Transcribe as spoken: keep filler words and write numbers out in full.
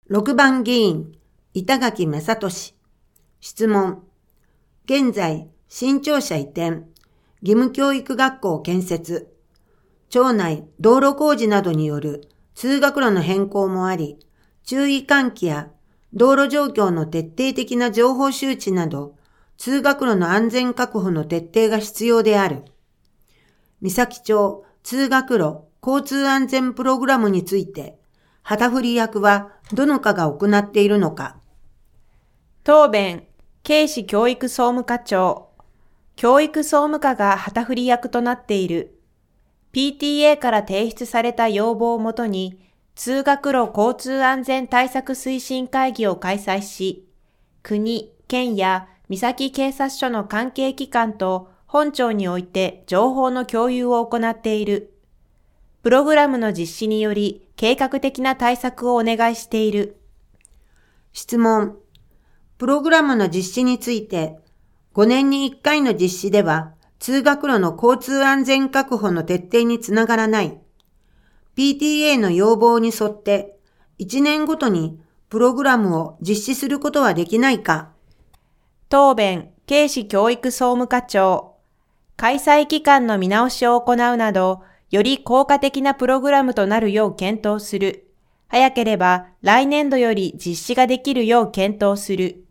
ろくばん議員、板垣正俊。質問。現在、新庁舎移転、義務教育学校建設、町内道路工事などによる通学路の変更もあり、注意喚起や道路状況の徹底的な情報周知など、通学路の安全確保の徹底が必要である。三崎町通学路交通安全プログラムについて、旗振り役はどの課が行っているのか。 答弁、警視教育総務課長。教育総務課が旗振り役となっている。ピーティーエー から提出された要望をもとに、通学路交通安全対策推進会議を開催し、国、県や三崎警察署の関係機関と本庁において情報の共有を行っている。プログラムの実施により計画的な対策をお願いしている。 質問。プログラムの実施について、ごねんにいっかいの実施では、通学路の交通安全確保の徹底につながらない。ピーティーエー の要望に沿って、いちねんごとにプログラムを実施することはできないか。 答弁、警視教育総務課長。開催期間の見直しを行うなど、より効果的なプログラムとなるよう検討する。早ければ来年度より実施ができるよう検討する。